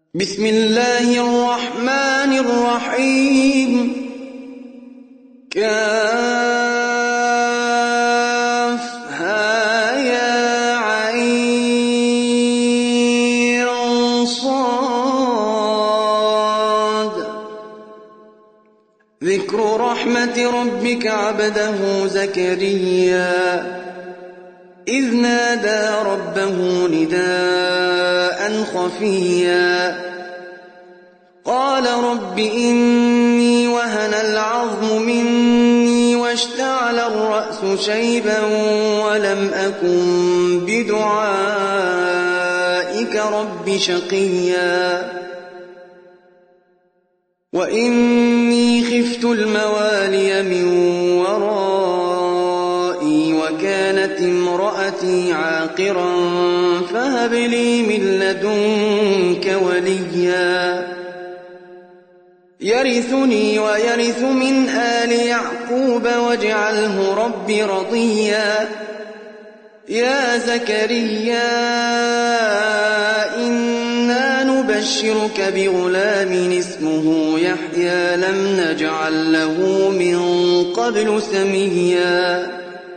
بسم الله الرحمن الرحيم كافها يا عين صاد ذكر رحمة ربك عبده زكريا إذ نادى ربه نداء خفيا قال رب إني وهن العظم مني واشتعل الرأس شيبا ولم أكن بدعائك رب شقيا وإني خفت الموالي من ورائي وكانت امرأتي عاقرا فهب لي من لدنك وليا يرثني ويرث من آل يعقوب واجعله رب رضيا يا زكريا إنا نبشرك بغلام اسمه يحيى لم نجعل له من قبل سميا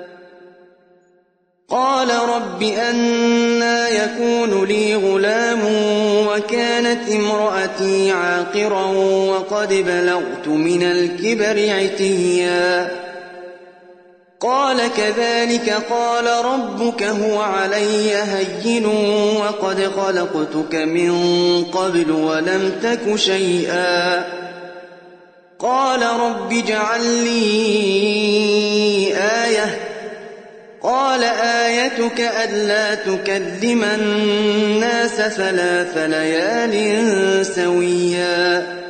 قال رب أنى يكون لي غلام وكانت امرأتي عاقرا وقد بلغت من الكبر عتيا قال كذلك قال ربك هو علي هين وقد خلقتك من قبل ولم تك شيئا قال رب اجعل لي آية قال آيتك ألا تكلم الناس 3 ليال سويا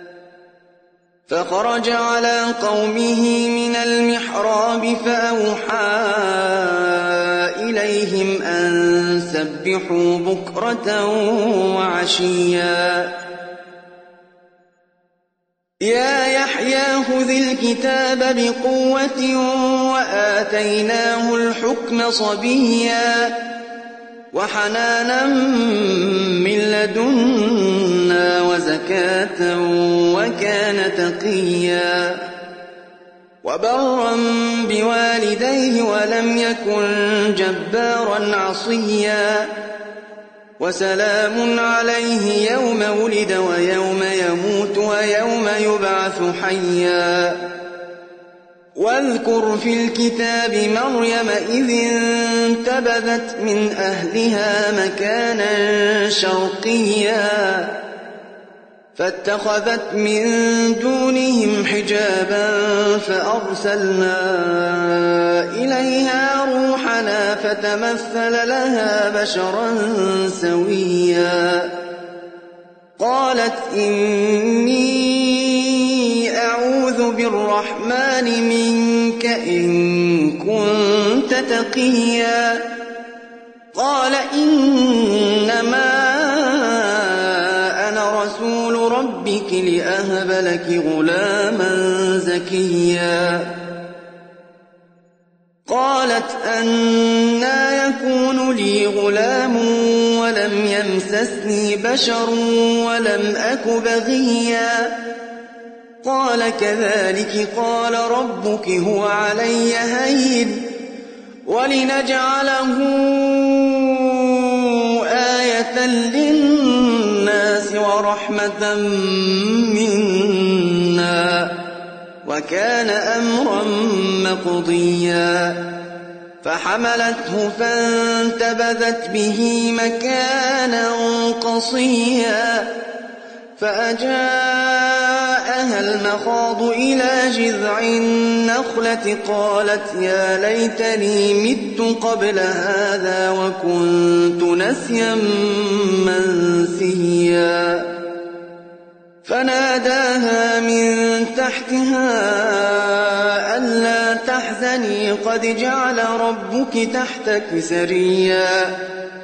فخرج على قومه من المحراب فأوحى إليهم أن سبحوا بكرة وعشيا يا يحيى خذ الكتاب بقوة وآتيناه الحكم صبيا وحنانا من لدنا وزكاة وكان تقيا وبرا بوالديه ولم يكن جبارا عصيا وسلام عليه يوم ولد ويوم يموت ويوم يبعث حيا واذكر في الكتاب مريم إذ انتبذت من أهلها مكانا شرقيا فاتخذت من دونهم حجابا فأرسلنا إليها روحنا فتمثل لها بشرا سويا قالت إني أعوذ بالرحمن منك إن كنت تقيا قال إنما أنا رسول ربك لأهب لك غلاما زكيا قالت أنى يكون لي غلام ولم يمسسني بشر ولم أك بغيا قال كذلك قال ربك هو علي هين ولنجعله آية للناس ورحمة منا وكان أمرا مقضيا فحملته فانتبذت به مكانا قصيا فأجاءها المخاض إلى جذع النخلة قالت يا ليتني مت قبل هذا وكنت نسيا منسيا فناداها من تحتها ألا تحزني قد جعل ربك تحتك سريا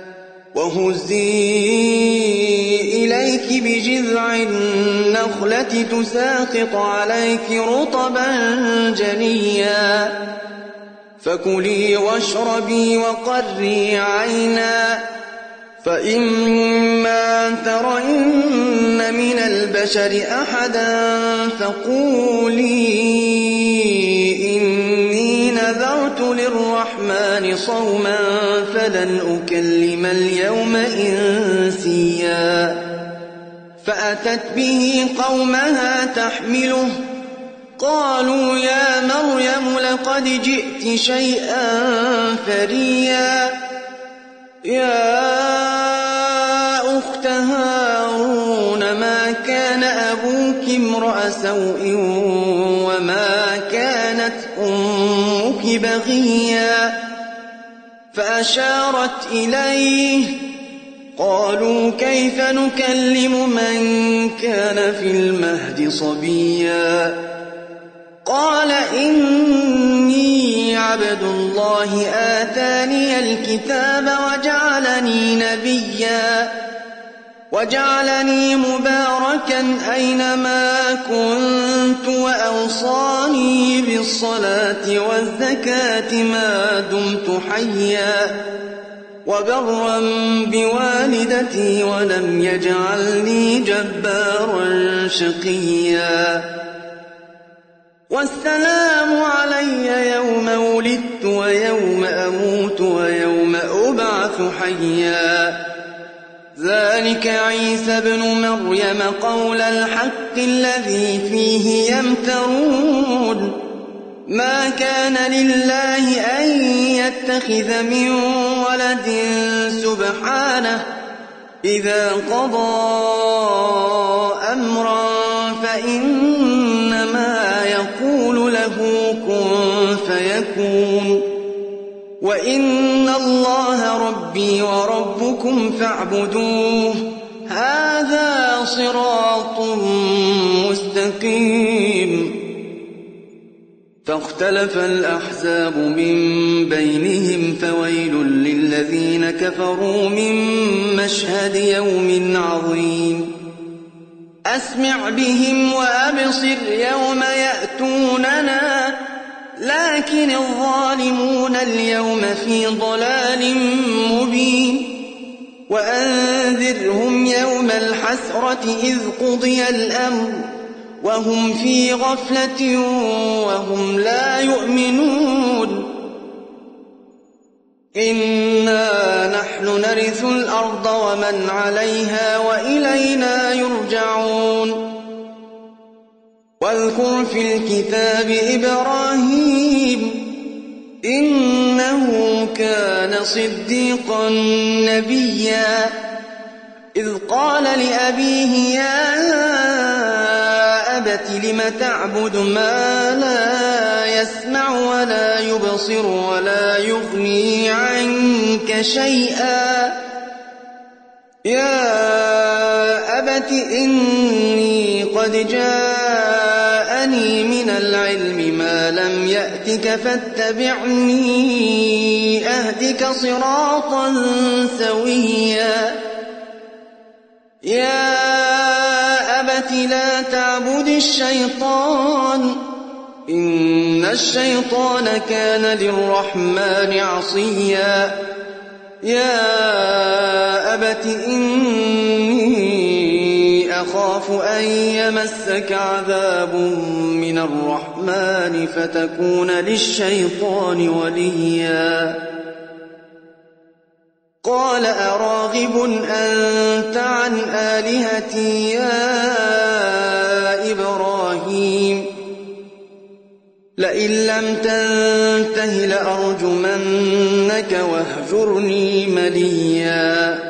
وهزي إليك بجذع النخلة تساقط عليك رطبا جنيا فكلي واشربي وقري عينا فإما ترين من البشر أحدا فقولي إني نذرت للرحمن صوما فلن أكلم اليوم إنسيا فأتت به قومها تحمله قالوا يا مريم لقد جئت شيئا فريا يا أخت هارون ما كان أبوك امرأ سوء وما كانت أمك بغيا فأشارت إليه قالوا كيف نكلم من كان في المهد صبيا قال إني عبد الله آتاني الكتاب وجعلني مباركا أينما كنت وأوصاني بالصلاة والزكاة ما دمت حيا وبرا بوالدتي ولم يجعلني جبارا شقيا والسلام علي يوم ولدت ويوم أموت ويوم أبعث حيا ذلك عيسى ابن مريم قول الحق الذي فيه يمترون ما كان لله أن يتخذ من ولد سبحانه إذا قضى أمرا فإنما يقول له كن فيكون وإن الله ربي وربكم فاعبدوه هذا صراط مستقيم فاختلف الأحزاب من بينهم فويل للذين كفروا من مشهد يوم عظيم أسمع بهم وأبصر يوم يأتوننا لكن الظالمون اليوم في ضلال مبين وأنذرهم يوم الحسرة إذ قضي الأمر وهم في غفلة وهم لا يؤمنون إنا نحن نرث الأرض ومن عليها وإلينا يرجعون واذكر في الكتاب إبراهيم إنه كان صديقا نبيا إذ قال لأبيه يا أبت لم تعبد ما لا يسمع ولا يبصر ولا يغني عنك شيئا يا أبت إني قد جاءني من العلم ما لم يأتك فاتبعني أهدك صراطا سويا يا أبت لا تعبد الشيطان إن الشيطان كان للرحمن عصيا يا أبت إني أخاف أن يمسك عذاب من الرحمن فتكون للشيطان وليا قال أراغب أنت عن آلهتي يا إبراهيم لئن لم تنته لأرجمنك واهجرني مليا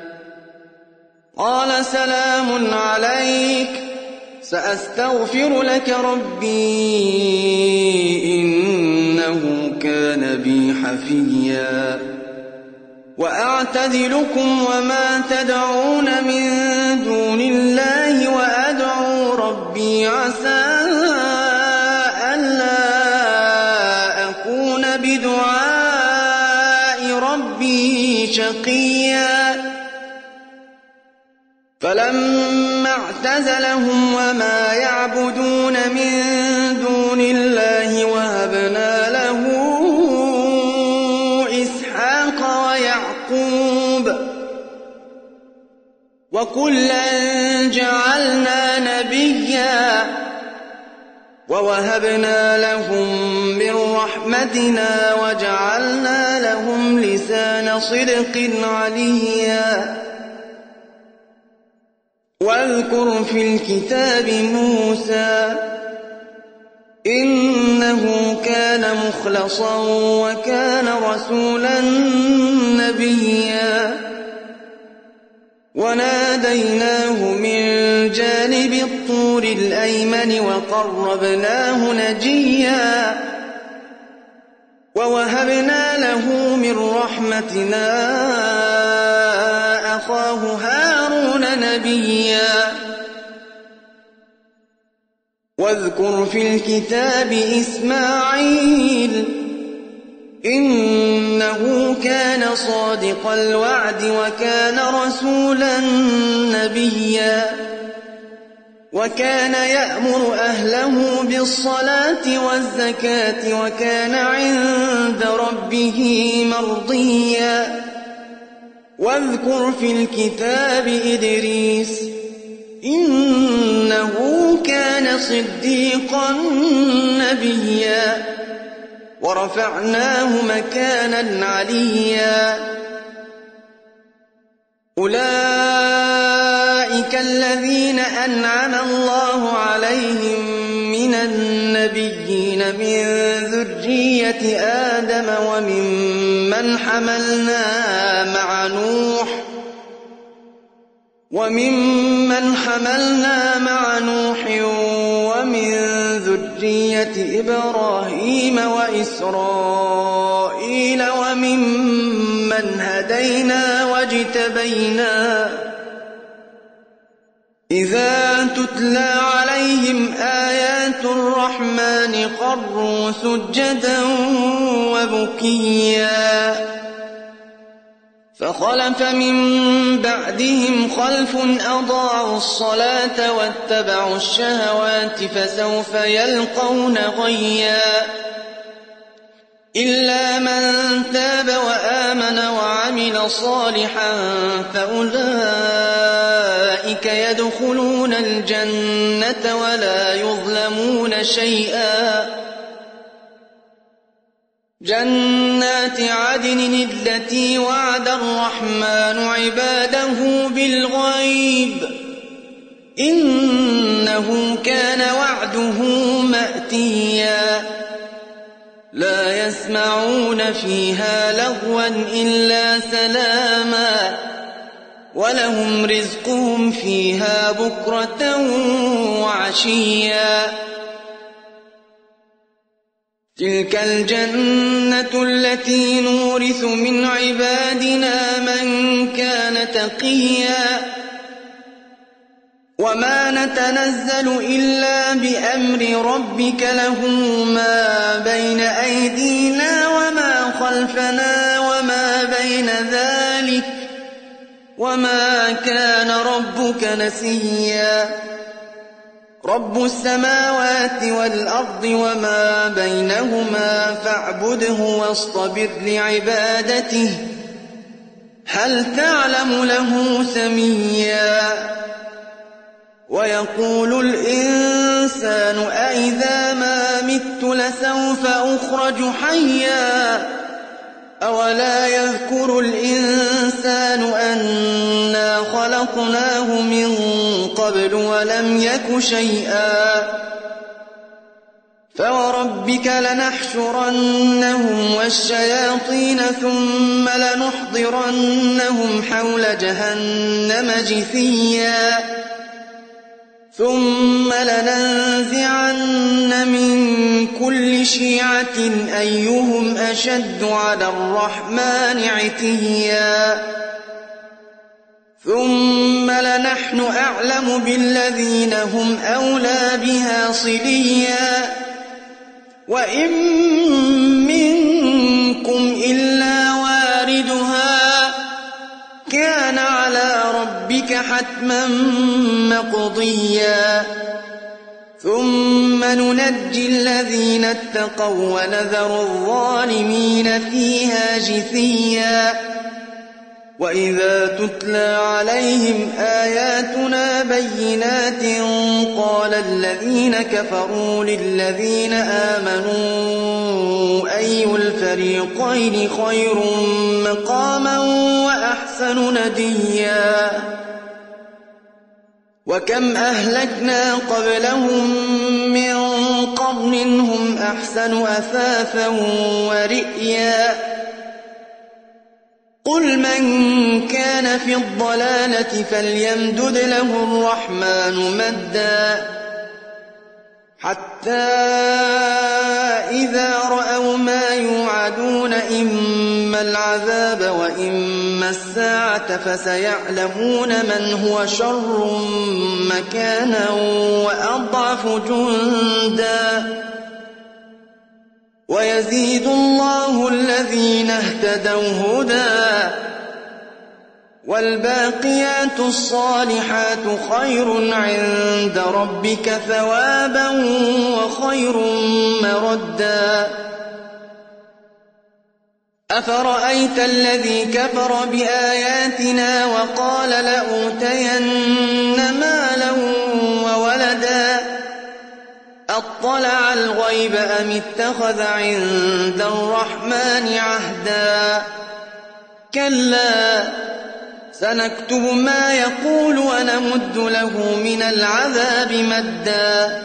قال سلام عليك سأستغفر لك ربي إنه كان بي حفيا وأعتزلكم وما تدعون من دون الله وأدعو ربي عسى ألا أكون بدعاء ربي شقيا فلما اعتزلهم وما يعبدون من دون الله وهبنا له إسحاق ويعقوب وكلا جعلنا نبيا ووهبنا لهم من رحمتنا وجعلنا لهم لسان صدق عليا واذكر في الكتاب موسى إنه كان مخلصا وكان رسولا نبيا وناديناه من جانب الطور الأيمن وقربناه نجيا ووهبنا له من رحمتنا أخاه هارون نبيا واذكر في الكتاب إسماعيل إنه كان صادق الوعد وكان رسولا نبيا وكان يأمر أهله بالصلاة والزكاة وكان عند ربه مرضيا واذكر في الكتاب إدريس إنه كان صديقا نبيا ورفعناه مكانا عليا أولئك الذين أنعم الله عليهم من النبيين من ذرية آدم وممن حملنا مع نوح ومن ذرية إبراهيم وإسرائيل وممن هدينا واجتبينا إذا تتلى عليهم آيات الرحمن خروا سجدا وبكيا فخلف من بعدهم خلف أضاعوا الصلاة واتبعوا الشهوات فسوف يلقون غيا إلا من تاب وآمن وعمل صالحا فأولئك يدخلون الجنة ولا يظلمون شيئا جنات عدن التي وعد الرحمن عباده بالغيب إنه كان وعده مأتيا لا يسمعون فيها لغوا إلا سلاما ولهم رزقهم فيها بكرة وعشيا تلك الجنة التي نورث من عبادنا من كان تقيا وما نتنزل إلا بأمر ربك له ما بين أيدينا وما خلفنا وما بين ذلك وما كان ربك نسيا رب السماوات والأرض وما بينهما فاعبده واصطبر لعبادته هل تعلم له سميا ويقول الإنسان أإذا ما مت لسوف أخرج حيا أولا يذكر الإنسان أنا خلقناه من قبل ولم يك شيئا فوربك لنحشرنهم والشياطين ثم لنحضرنهم حول جهنم جثيا ثم لننزعن من كل شيعة أيهم أشد على الرحمن عتيا ثم لنحن أعلم بالذين هم أولى بها صليا وإن منكم إلا واردها كان على ربك حتما مقضيا ثم ننجي الذين اتقوا ونذر الظالمين فيها جثيا وإذا تتلى عليهم آياتنا بينات قال الذين كفروا للذين آمنوا أي الفريقين خير مقاما وأحسن نديا وكم أهلكنا قبلهم من قرن هم أحسن أثاثا ورئيا قل من كان في الضلالة فليمدد له الرحمن مدا حتى إذا رأوا ما يوعدون إما العذاب وإما الساعة فسيعلمون من هو شر مكانا وأضعف جندا ويزيد الله الذين اهتدوا هدى والباقيات الصالحات خير عند ربك ثوابا وخير مردا أفرأيت الذي كفر بآياتنا وقال لأوتين مالا وولدا أطلع الغيب أم اتخذ عند الرحمن عهدا كلا سنكتب ما يقول ونمد له من العذاب مدا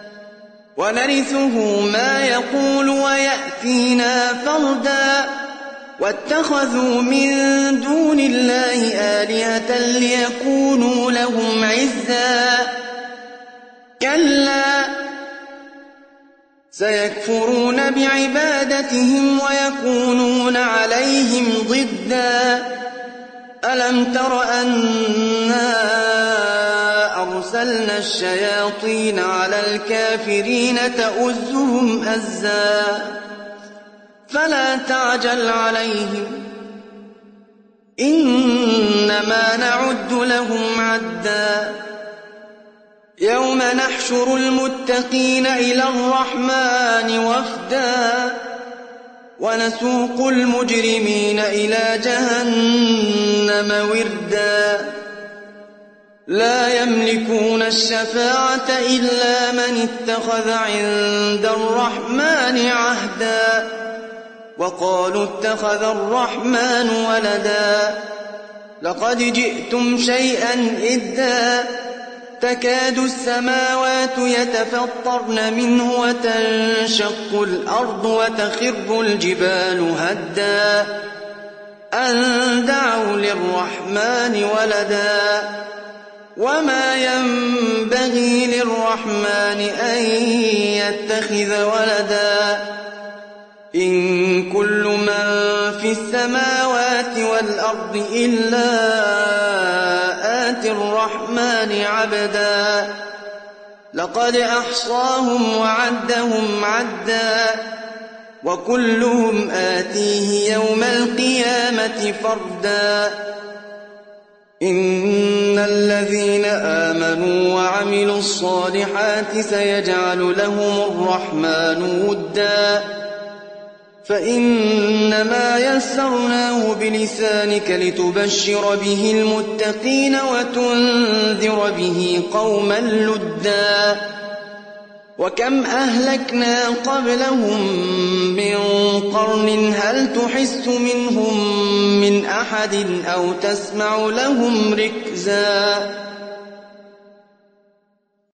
ونرثه ما يقول ويأتينا فردا واتخذوا من دون الله آلهة ليكونوا لهم عزا كلا سيكفرون بعبادتهم ويكونون عليهم ضدا ألم تر أنا أرسلنا الشياطين على الكافرين تؤزهم أزا فلا تعجل عليهم إنما نعد لهم عدا يوم نحشر المتقين إلى الرحمن وفدا ونسوق المجرمين إلى جهنم وردا لا يملكون الشفاعة إلا من اتخذ عند الرحمن عهدا وقالوا اتخذ الرحمن ولدا لقد جئتم شيئا إدا تكاد السماوات يتفطرن منه وتنشق الأرض وتخر الجبال هدا أن دعوا للرحمن ولدا وما ينبغي للرحمن أن يتخذ ولدا إن كل من في السماوات والأرض إلا آتي الرحمن عبدا لقد أحصاهم وعدهم عدا وكلهم آتيه يوم القيامة فردا إن الذين آمنوا وعملوا الصالحات سيجعل لهم الرحمن ودا فإنما يسرناه بلسانك لتبشر به المتقين وتنذر به قوما لدا وكم أهلكنا قبلهم من قرن هل تحس منهم من أحد أو تسمع لهم ركزا